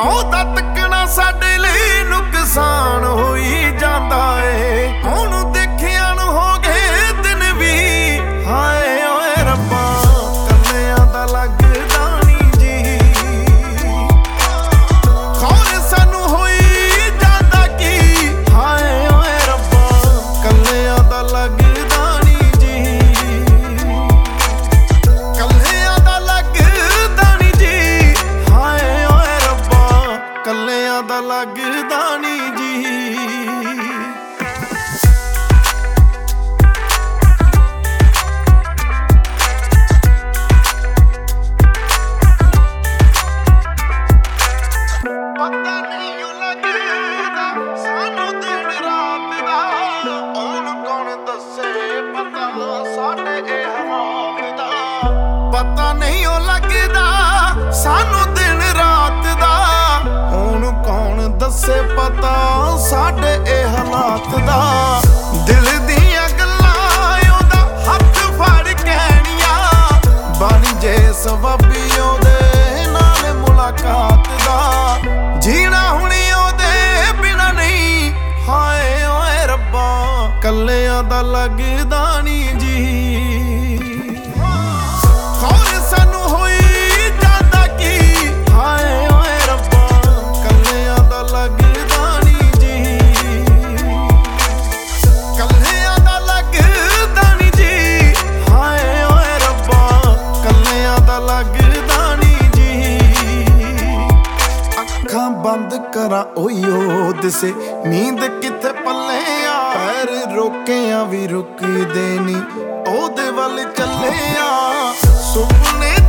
ਉਹਦਾ ਤੱਕਣਾ ਸਾਡੇ ਲਈ ਨੁਕਸਾਨ ਹੋਈ ਜਾਂਦਾ ਏ। ਉਹਨੂੰ ਦੇਖਿਆ ਨੂੰ ਹੋ ਗਏ ਦਿਨ ਵੀ, ਹਾਏ ਓਏ ਰੱਬਾ ਕੱਲਿਆਂ ਦਾ ਲੱਗਦਾ ਨੀ ਜੀ। ਖੌਰੇ ਸਾਨੂੰ ਹੋਈ ਜਾਂਦਾ ਕੀ, ਹਾਏ ਓਏ ਰੱਬਾ ਕੱਲਿਆਂ ਦਾ ਲੱਗਦਾ ਨੀ ਜੀ। ਕੱਲਿਆਂ ਦਾ ਲੱਗਦਾ ਨੀ ਜੀ, ਹਾਏ ਓਏ ਰੱਬਾ ਕੱਲਿਆਂ ਦਾ ਲੱਗਦਾ ਨੀ ਜੀ। ਪਤਾ ਨਹੀਂ ਓ ਲੱਗਦਾ ਸਾਨੂੰ ਦਿਨ ਰਾਤ ਦਾ, ਉਹਨੂੰ ਕੌਣ ਦੱਸੇ ਪਤਾ ਸਾਡੇ ਇਹ ਹਾਲਾਤ ਦਾ। ਪਤਾ ਨਹੀਂ ਓ ਲੱਗਦਾ ਸਾਨੂੰ ਦਿਨ ਰਾਤ ਦਾ, ਉਹਨੂੰ ਕੌਣ ਦੱਸੇ ਪਤਾ ਸਾਡੇ ਇਹ ਹਾਲਾਤ ਦਾ। ਦਿਲ ਦੀਆਂ ਗੱਲਾਂ ਉਹਦਾ ਹੱਥ ਫੜ ਕਹਿਣੀਆਂ, ਬਣ ਜੇ ਸਬੱਬੀ ਉਹਦੇ ਨਾਲ ਮੁਲਾਕਾਤ ਦਾ। ਜੀਣਾ ਹੁਣ ਉਹਦੇ ਬਿਨਾਂ ਨਹੀਂ, ਹਾਏ ਓਏ ਰੱਬਾ ਕੱਲਿਆਂ ਦਾ ਲੱਗਦਾ ਨੀ ਜੀ। ਖੌਰੇ ਸਾਨੂੰ ਹੋਈ ਜਾਂਦਾ ਕੀ, ਹਾਏ ਓਏ ਰੱਬਾ ਕੱਲਿਆਂ ਦਾ ਲੱਗਦਾ ਨੀ ਜੀ। ਕੱਲਿਆਂ ਦਾ ਲੱਗਦਾ ਨੀ ਜੀ, ਹਾਏ ਓਏ ਰੱਬਾ ਕੱਲਿਆਂ ਦਾ ਲੱਗਦਾ ਨੀ ਜੀ। ਅੱਖਾਂ ਬੰਦ ਕਰਾਂ ਓਯੋ ਦਿਸੇ ਨੀਂਦ ਕਿੱਥੇ ਪੱਲੇ ਆ, ਪੈਰ ਰੋਕਿਆਂ ਵੀ ਰੁਕਦੇ ਨੀ ਉਹਦੇ ਵੱਲ ਚੱਲੇ ਆ। ਸੁਪਨੇ